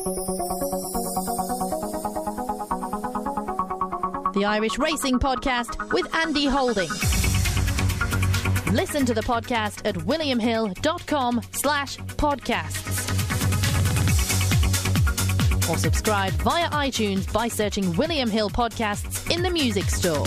The Irish Racing Podcast with Andy Holding. Listen to the podcast at williamhill.com/podcasts. Or subscribe via iTunes by searching William Hill Podcasts in the music store.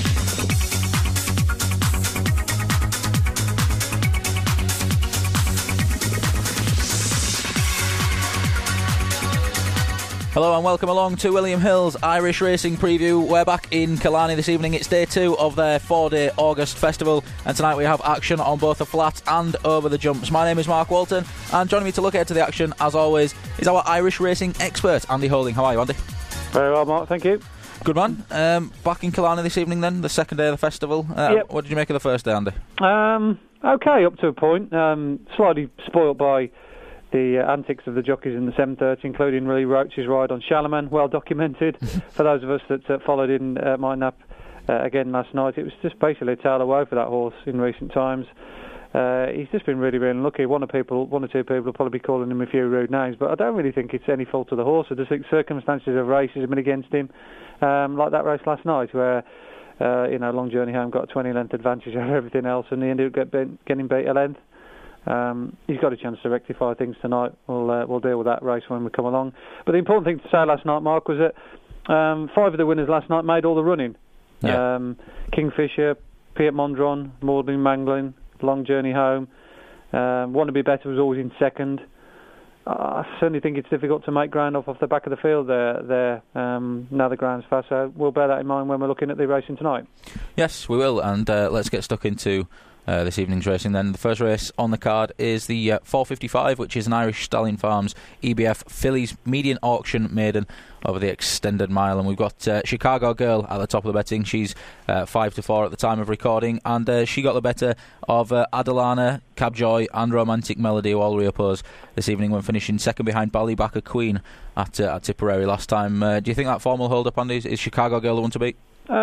Hello and welcome along to William Hill's Irish Racing Preview. We're back in Killarney this evening. It's day 2 of their 4-day August festival, and tonight we have action on both the flat and over the jumps. My name is Mark Walton, and joining me to look ahead to the action, as always, is our Irish racing expert, Andy Holding. How are you, Andy? Very well, Mark, thank you. Good man. Back in Killarney this evening then, the second day of the festival. Yep. What did you make of the first day, Andy? Okay, up to a point. Slightly spoilt by the antics of the jockeys in the 7:30, including Lee Roach's ride on Charlemagne, well documented. For those of us that followed in my nap again last night, it was just basically a tale of woe for that horse in recent times. He's just been really, really unlucky. One or two people will probably be calling him a few rude names, but I don't really think it's any fault of the horse. I just think circumstances of races have been against him, like that race last night where Long Journey Home got a 20-length advantage over everything else, and he ended up getting beat a length. He's got a chance to rectify things tonight. We'll deal with that race when we come along. But the important thing to say last night, Mark, was that 5 of the winners last night made all the running. Yeah. Kingfisher, Piet Mondron, Maudlin Manglin, Long Journey Home. Want to Be Better was always in second. I certainly think it's difficult to make ground off the back of the field there. Now the ground's fast, so we'll bear that in mind when we're looking at the racing tonight. Yes, we will, and let's get stuck into this evening's racing then. The first race on the card is the 4:55, which is an Irish Stallion Farms EBF Fillies median auction maiden over the extended mile, and we've got Chicago Girl at the top of the betting. She's 5-4 at the time of recording, and she got the better of Adalana, Cabjoy and Romantic Melody, who all reoppose this evening when finishing second behind Ballybacker Queen at Tipperary last time. Do you think that form will hold up, Andy? Is Chicago Girl the one to beat?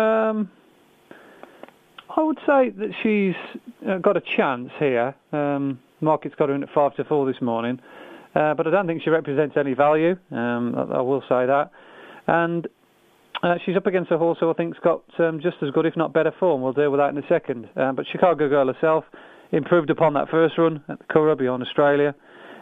I would say that she's got a chance here. Market's got her in at 5-4 this morning, but I don't think she represents any value. I will say that. And she's up against a horse who I think's got just as good, if not better, form. We'll deal with that in a second. But Chicago Girl herself improved upon that first run at the Curragh beyond Australia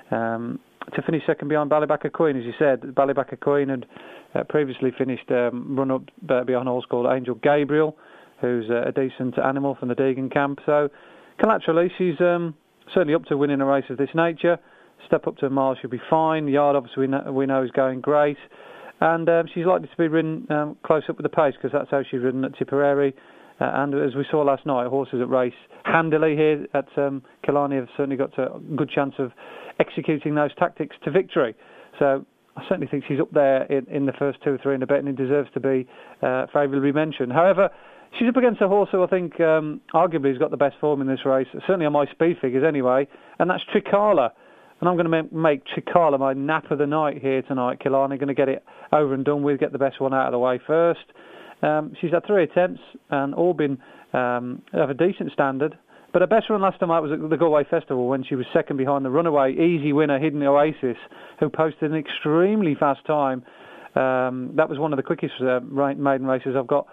to finish second behind Ballybacker Queen, as you said. Ballybacker Queen had previously finished run-up behind a horse called Angel Gabriel, who's a decent animal from the Deegan camp. So collaterally, she's certainly up to winning a race of this nature. Step up to a mile, she'll be fine. Yard, obviously, we know is going great. And she's likely to be ridden close up with the pace, because that's how she's ridden at Tipperary. And as we saw last night, horses that race handily here at Killarney have certainly got a good chance of executing those tactics to victory. So I certainly think she's up there in the first 2 or 3 in the betting and deserves to be favourably mentioned. However, she's up against a horse who I think arguably has got the best form in this race, certainly on my speed figures anyway, and that's Trikala. And I'm going to make Trikala my nap of the night here tonight. Killarney going to get it over and done with, get the best one out of the way first. She's had 3 attempts and all been of a decent standard. But her best run last time out was at the Galway Festival when she was second behind the runaway easy winner Hidden Oasis, who posted an extremely fast time. That was one of the quickest maiden races I've got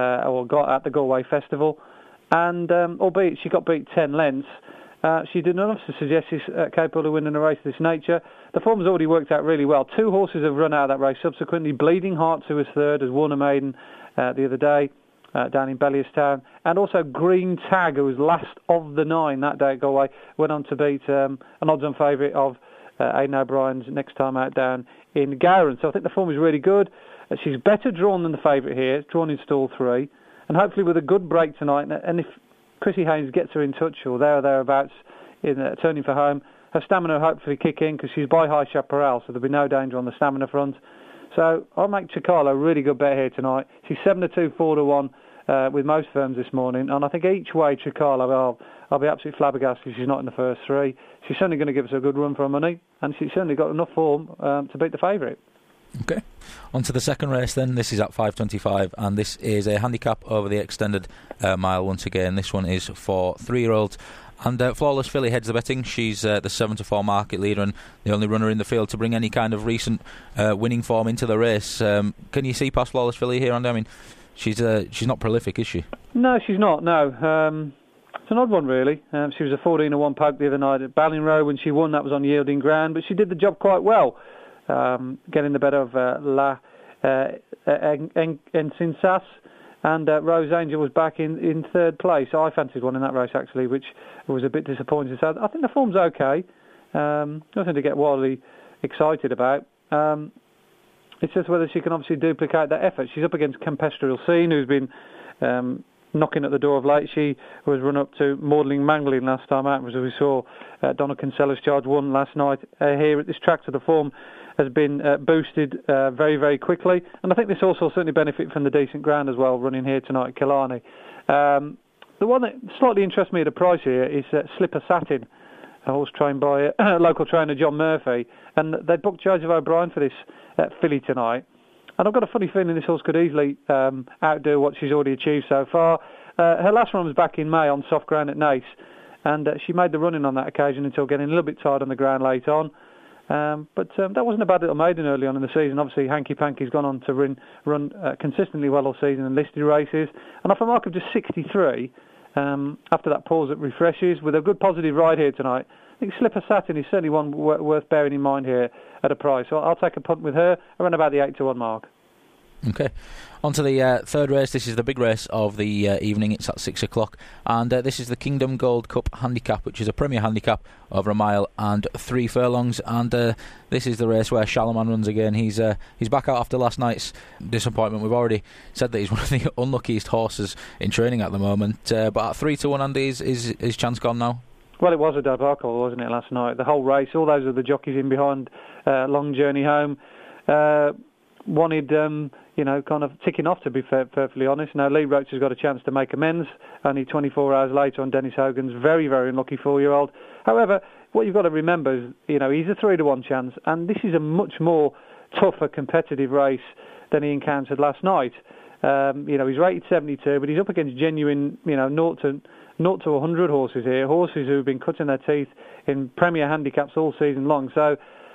at the Galway Festival. And albeit she got beat 10 lengths, she did enough to suggest she's capable of winning a race of this nature. The form's already worked out really well. 2 horses have run out of that race subsequently. Bleeding Heart, who was third, has won a maiden the other day down in Bellierstown. And also Green Tag, who was last of the 9 that day at Galway, went on to beat an odds-on favourite of Aidan O'Brien's next time out down in Gowran. So I think the form is really good. She's better drawn than the favourite here, drawn in stall 3. And hopefully with a good break tonight, and if Chrissy Haynes gets her in touch or thereabouts in turning for home, her stamina will hopefully kick in, because she's by High Chaparral, so there'll be no danger on the stamina front. So I'll make Trikala a really good bet here tonight. She's 7-2, 4-1 with most firms this morning, and I think each way Trikala, I'll be absolutely flabbergasted if she's not in the first 3. She's certainly going to give us a good run for her money, and she's certainly got enough form to beat the favourite. Okay, on to the second race then. This is at 5:25, and this is a handicap over the extended mile once again. This one is for 3-year-olds And Flawless Filly heads the betting. She's the 7-4 market leader and the only runner in the field to bring any kind of recent winning form into the race. Can you see past Flawless Filly here, Andy? I mean, she's not prolific, is she? No, she's not. No, it's an odd one really. She was a 14-1 poke the other night at Ballinroe when she won. That was on yielding ground, but she did the job quite well, getting the better of La Ensinsas. And Rose Angel was back in third place. I fancied one in that race, actually, which was a bit disappointing. So I think the form's okay. Nothing to get wildly excited about. It's just whether she can obviously duplicate that effort. She's up against Campestral Scene, who's been knocking at the door of late. She was run up to Maudling Mangling last time out, as we saw Donna Kinsella's Charge 1 last night here at this track. So the form has been boosted very, very quickly. And I think this also certainly benefit from the decent ground as well, running here tonight at Killarney. The one that slightly interests me at a price here is Slipper Satin, a horse trained by local trainer John Murphy. And they booked Joseph O'Brien for this filly tonight. And I've got a funny feeling this horse could easily outdo what she's already achieved so far. Her last run was back in May on soft ground at Naas. And she made the running on that occasion until getting a little bit tired on the ground late on. But that wasn't a bad little maiden early on in the season. Obviously, Hanky Panky's gone on to run consistently well all season in listed races. And off a mark of just 63, after that pause that refreshes, with a good positive ride here tonight, I think Slipper Satin is certainly one worth bearing in mind here at a price. So I'll take a punt with her around about the 8-1 mark. Okay. On to the third race. This is the big race of the evening. It's at 6 o'clock. And this is the Kingdom Gold Cup Handicap, which is a Premier Handicap over a mile and 3 furlongs. And this is the race where Shalaman runs again. He's back out after last night's disappointment. We've already said that he's one of the unluckiest horses in training at the moment. But at 3-1, Andy, is his chance gone now? Well, it was a debacle, wasn't it, last night? The whole race, all those are the jockeys in behind Long Journey Home. Wanted, kind of ticking off, to be perfectly honest. Now, Lee Roach has got a chance to make amends only 24 hours later on Dennis Hogan's very, very unlucky 4-year-old. However, what you've got to remember is, he's a 3-1 chance, and this is a much more tougher, competitive race than he encountered last night. He's rated 72, but he's up against genuine, 0 to 100 horses here, horses who've been cutting their teeth in Premier Handicaps all season long. So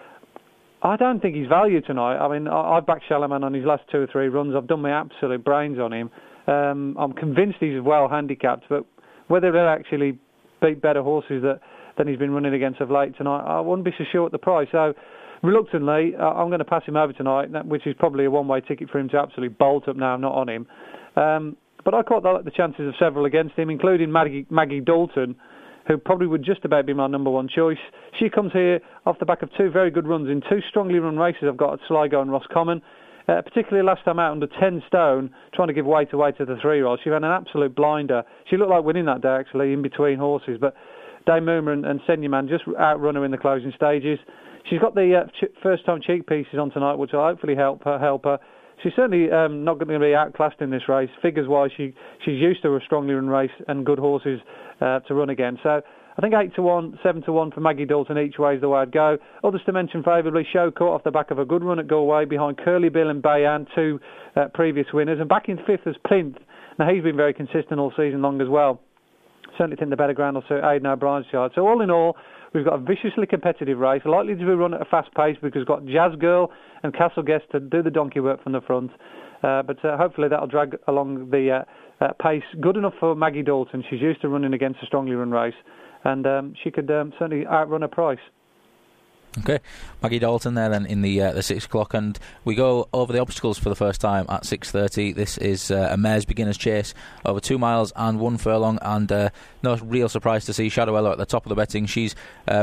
I don't think he's valued tonight. I mean, I've backed Shalaman on his last 2 or 3 runs. I've done my absolute brains on him. I'm convinced he's well handicapped, but whether he'll actually beat better horses than he's been running against of late tonight, I wouldn't be so sure at the price. So reluctantly, I'm going to pass him over tonight, which is probably a one-way ticket for him to absolutely bolt up now, not on him. But I caught the chances of several against him, including Maggie Dalton, who probably would just about be my number one choice. She comes here off the back of 2 very good runs in 2 strongly run races I've got at Sligo and Roscommon. Particularly last time out under 10 stone, trying to give weight away to the 3-year-old. She ran an absolute blinder. She looked like winning that day, actually, in between horses. But Dame Moomer and Senyaman just outrun her in the closing stages. She's got the first-time cheek pieces on tonight, which will hopefully help her. She's certainly not going to be outclassed in this race. Figures-wise, she's used to a strongly run race and good horses to run again. So I think 8-1, 7-1 for Maggie Dalton each way is the way I'd go. Others to mention favourably, Show Court off the back of a good run at Galway behind Curly Bill and Bayan, 2 previous winners. And back in 5th is Plinth. Now, he's been very consistent all season long as well. Certainly think the better ground will suit Aidan O'Brien's yard. So all in all, we've got a viciously competitive race, likely to be run at a fast pace because we've got Jazz Girl and Castle Guest to do the donkey work from the front. But hopefully that'll drag along the pace good enough for Maggie Dalton. She's used to running against a strongly run race, and she could certainly outrun her price. Okay, Maggie Dalton there then in the 6 o'clock, and we go over the obstacles for the first time at 6:30. This is a mare's beginner's chase over 2 miles and 1 furlong, and no real surprise to see Shadow Ella at the top of the betting. She's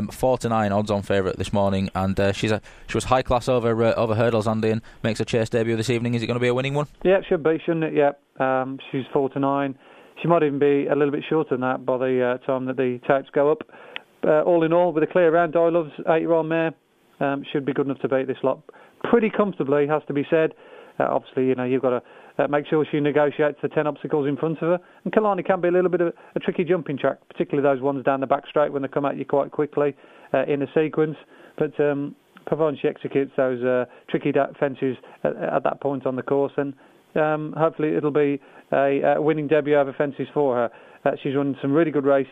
4-9 odds on favourite this morning, and she was high class over hurdles, Andy, and makes her chase debut this evening. Is it going to be a winning one? Yeah, it should be, shouldn't it? Yeah, she's 4-9. She might even be a little bit shorter than that by the time that the tapes go up. All in all, with a clear round, Di Love's 8-year-old mare should be good enough to beat this lot pretty comfortably, has to be said. Obviously, you've got to make sure she negotiates the 10 obstacles in front of her. And Killarney can be a little bit of a tricky jumping track, particularly those ones down the back straight when they come at you quite quickly in a sequence. But provided she executes those tricky fences at that point on the course, and hopefully it'll be a winning debut over fences for her. She's run some really good races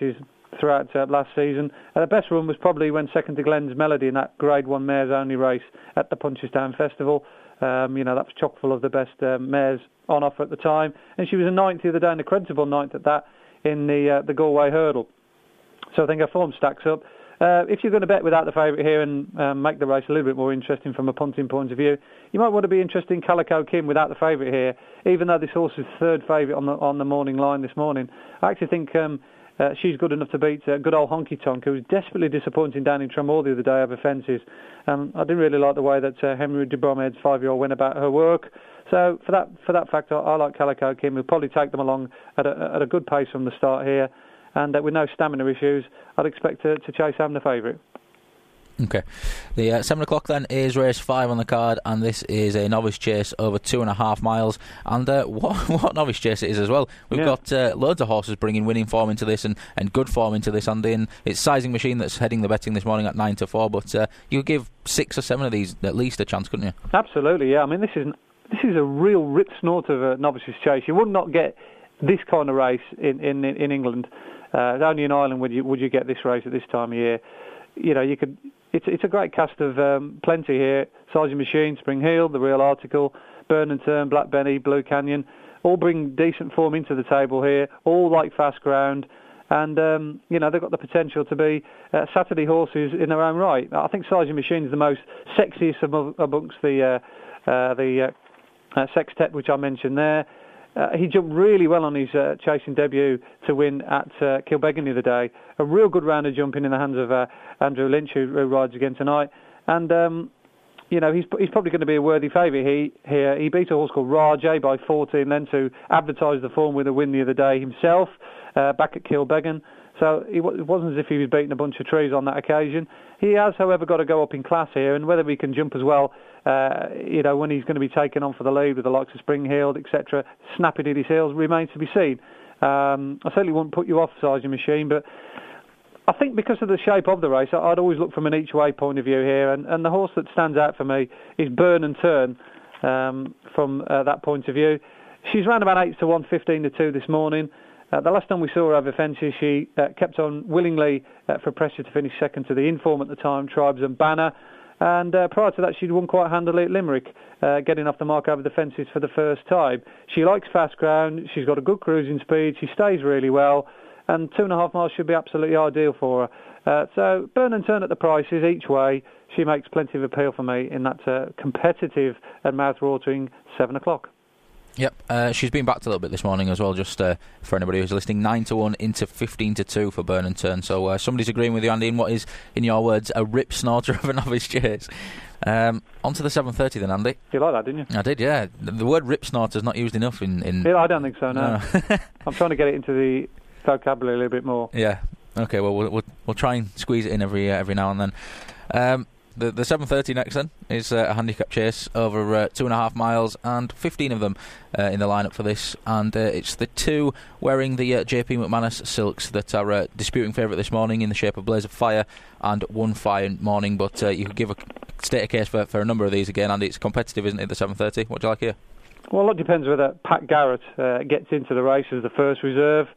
throughout last season. The best run was probably when second to Glenn's Melody in that Grade 1 mares only race at the Punchestown Festival. That was chock full of the best mares on offer at the time, and she was a ninth the other day, and a creditable ninth at that in the Galway Hurdle. So I think her form stacks up. If you're going to bet without the favourite here and make the race a little bit more interesting from a punting point of view, you might want to be interested in Calico Kim without the favourite here, even though this horse is third favourite on the morning line this morning. I actually think she's good enough to beat good old Honky Tonk, who was desperately disappointing down in Tramore the other day over fences. I didn't really like the way that Henry de Bromhead's 5-year-old went about her work. So for that fact, I like Calico Kim. We'll probably take them along at a good pace from the start here. And with no stamina issues, I'd expect to chase home the favourite. Okay. The 7 o'clock then is race 5 on the card, and this is a novice chase over 2.5 miles. And what novice chase it is as well. We've got loads of horses bringing winning form into this and good form into this, Andy. And it's Sizing Machine that's heading the betting this morning at 9-4. But you give 6 or 7 of these at least a chance, couldn't you? Absolutely, yeah. I mean, this is a real rip snort of a novice's chase. You would not get this kind of race in England. Only in Ireland would you get this race at this time of year. You could. It's a great cast of plenty here. Sizing Machine, Spring Heel, The Real Article, Burn and Turn, Black Benny, Blue Canyon, all bring decent form into the table here. All like fast ground, and they've got the potential to be Saturday horses in their own right. I think Sizing Machine is the most sexiest amongst the sextet which I mentioned there. He jumped really well on his chasing debut to win at Kilbeggan the other day. A real good round of jumping in the hands of Andrew Lynch, who rides again tonight. And, he's probably going to be a worthy favourite here. He beat a horse called Rajay by 14 lengths, who advertised the form with a win the other day himself back at Kilbeggan. So it wasn't as if he was beating a bunch of trees on that occasion. He has, however, got to go up in class here, and whether he can jump as well, when he's going to be taken on for the lead with the likes of Spring Heel, etc., snapping at his heels, remains to be seen. I certainly wouldn't put you off Sizing Machine, but I think because of the shape of the race, I'd always look from an each-way point of view here, and the horse that stands out for me is Burn and Turn from that point of view. She's round about 8-1, 15-2 this morning. The last time we saw her over fences, she kept on willingly for pressure to finish second to the inform at the time, Tribes and Banner. And prior to that, she'd won quite handily at Limerick, getting off the mark over the fences for the first time. She likes fast ground. She's got a good cruising speed. She stays really well. And 2.5 miles should be absolutely ideal for her. So Burn and Turn at the prices each way. She makes plenty of appeal for me in that competitive and mouth-watering 7 o'clock. Yep, she's been backed a little bit this morning as well, just for anybody who's listening. 9-1 into 15-2 for Burn and Turn. So somebody's agreeing with you, Andy, in what is, in your words, a rip snorter of a novice chase. On to the 7:30 then, Andy. You like that, didn't you? I did, yeah. The word rip snorter is not used enough in... Yeah, I don't think so, no. I'm trying to get it into the vocabulary a little bit more. Yeah. Okay, well, we'll try and squeeze it in every now and then. The 7:30 next then is a handicap chase over 2.5 miles, and 15 of them in the lineup for this. And it's the 2 wearing the JP McManus silks that are disputing favourite this morning in the shape of Blaze of Fire and One Fine Morning. But you could state a case for a number of these again, and it's competitive, isn't it, the 7:30? What do you like here? Well, a lot depends whether Pat Garrett gets into the race as the first reserve.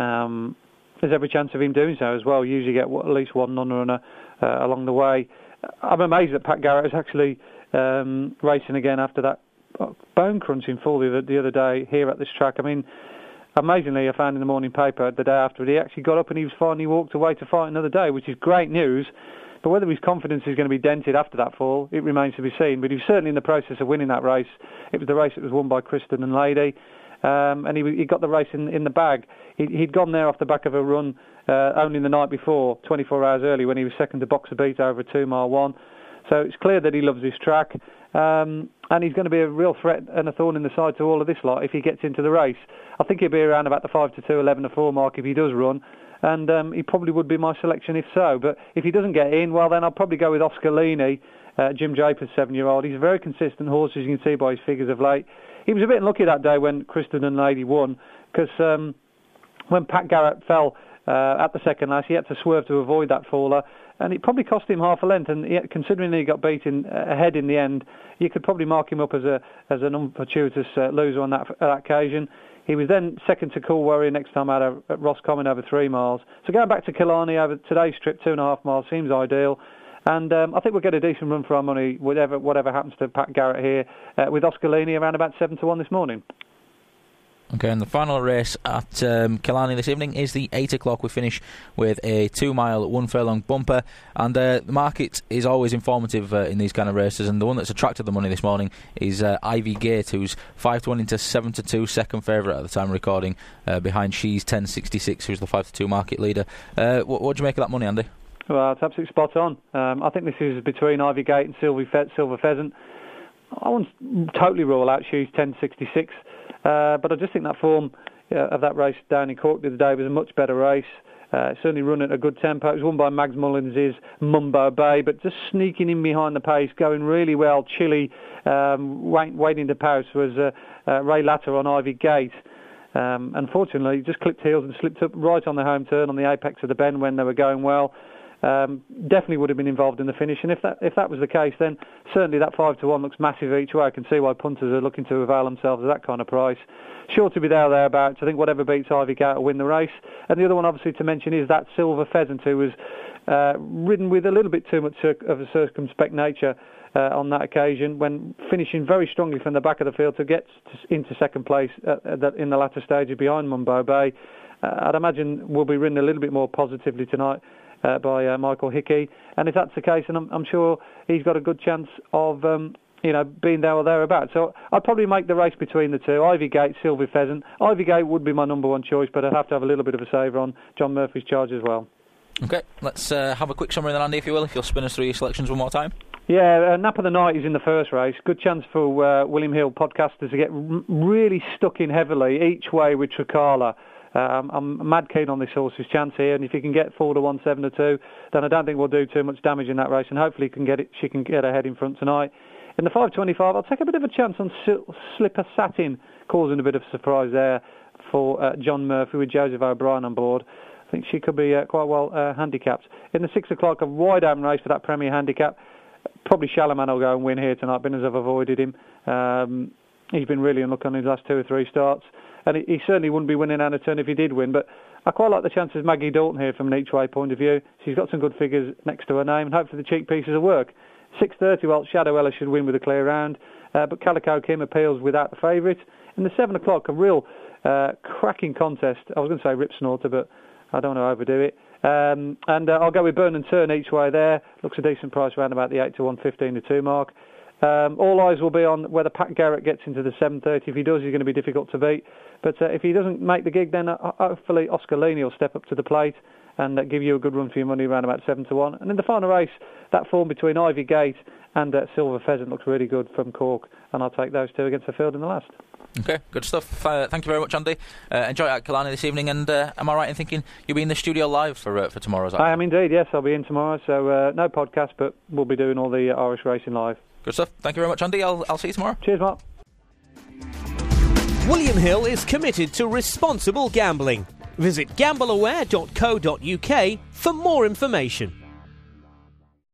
There's every chance of him doing so as well. Usually get at least one non-runner along the way. I'm amazed that Pat Garrett is actually racing again after that bone-crunching fall the other day here at this track. I mean, amazingly, I found in the morning paper the day after, he actually got up and he was finally walked away to fight another day, which is great news. But whether his confidence is going to be dented after that fall, it remains to be seen. But he was certainly in the process of winning that race. It was the race that was won by Kristen and Lady. And he got the race in the bag. He'd gone there off the back of a run only the night before, 24 hours early, when he was second to Boxer Beat over a 2-mile one. So it's clear that he loves this track. And he's going to be a real threat and a thorn in the side to all of this lot if he gets into the race. I think he'll be around about the 5-2, 11-4 mark if he does run. And he probably would be my selection if so. But if he doesn't get in, well, then I'll probably go with Oscar Leaney, Jim Japers' 7-year-old. He's a very consistent horse, as you can see by his figures of late. He was a bit unlucky that day when Kristen and Lady won, because when Pat Garrett fell at the second last, he had to swerve to avoid that faller, and it probably cost him half a length. And considering he got beaten ahead in the end, you could probably mark him up as an unfortuitous loser on that occasion. He was then second to Cool Warrior next time out at Roscommon over 3 miles. So going back to Killarney over today's trip, 2.5 miles, seems ideal. And I think we'll get a decent run for our money, whatever happens to Pat Garrett here, with Oscar Leaney around about 7-1 this morning. Okay, and the final race at Killarney this evening is the 8 o'clock. We finish with a 2 mile, 1 furlong bumper, and the market is always informative in these kind of races, and the one that's attracted the money this morning is Ivy Gate, who's 5-1 into 7-2, second favourite at the time of recording, behind She's 1066, who's the 5-2 market leader. What do you make of that money, Andy? Well, it's absolutely spot on. I think this is between Ivy Gate and Silver Pheasant. I won't totally rule out She's 1066. But I just think that form of that race down in Cork the other day was a much better race. Certainly run at a good tempo. It was won by Mags Mullins' Mumbo Bay, but just sneaking in behind the pace, going really well. Chilly, waiting to pounce was Ray Latter on Ivy Gate. Unfortunately, just clipped heels and slipped up right on the home turn on the apex of the bend when they were going well. Definitely would have been involved in the finish, and if that was the case, then certainly that 5-1 looks massive each way. I can see why punters are looking to avail themselves of that kind of price. Sure to be thereabouts. I think whatever beats Ivy Gate will win the race. And the other one, obviously, to mention is that Silver Pheasant, who was ridden with a little bit too much of a circumspect nature on that occasion, when finishing very strongly from the back of the field to get into second place in the latter stages behind Mumbo Bay. I'd imagine will be ridden a little bit more positively tonight by Michael Hickey, and if that's the case, then I'm sure he's got a good chance of being there or thereabouts. So I'd probably make the race between the two, Ivy Gate, Silver Pheasant. Ivy Gate would be my number one choice, but I'd have to have a little bit of a savour on John Murphy's charge as well. Okay, let's have a quick summary then, Andy, if you will, if you'll spin us through your selections one more time. Yeah, Nap of the Night is in the first race. Good chance for William Hill podcasters to get really stuck in heavily each way with Tricala. I'm mad keen on this horse's chance here, and if he can get 4-1, 7-2, then I don't think we'll do too much damage in that race, and hopefully she can get ahead in front tonight. In the 5.25, I'll take a bit of a chance on Slipper Satin, causing a bit of surprise there for John Murphy with Joseph O'Brien on board. I think she could be quite well handicapped. In the 6 o'clock, a wide open race for that Premier Handicap. Probably Shalaman will go and win here tonight, being as I've avoided him. He's been really unlucky on his last 2 or 3 starts. And he certainly wouldn't be winning out of turn if he did win. But I quite like the chances of Maggie Dalton here from an each-way point of view. She's got some good figures next to her name, and hopefully the cheek pieces will work. 6.30, well, Shadow Ella should win with a clear round. But Calico Kim appeals without the favourite. In the 7 o'clock, a real cracking contest. I was going to say Rip Snorter, but I don't want to overdo it. And I'll go with Burn and Turn each way there. Looks a decent price around about the 8-1, 15-2 mark. All eyes will be on whether Pat Garrett gets into the 7.30. If he does, he's going to be difficult to beat. But if he doesn't make the gig, then hopefully Oscar Leaney will step up to the plate and give you a good run for your money around about 7-1. And in the final race, that form between Ivy Gate and Silver Pheasant looks really good from Cork, and I'll take those two against the field in the last. Okay, good stuff. Thank you very much, Andy. Enjoy it at Killarney this evening, and am I right in thinking you'll be in the studio live for tomorrow's action? I am indeed, yes. I'll be in tomorrow, so no podcast, but we'll be doing all the Irish racing live. Good stuff. Thank you very much, Andy. I'll see you tomorrow. Cheers, Mark. William Hill is committed to responsible gambling. Visit gambleaware.co.uk for more information.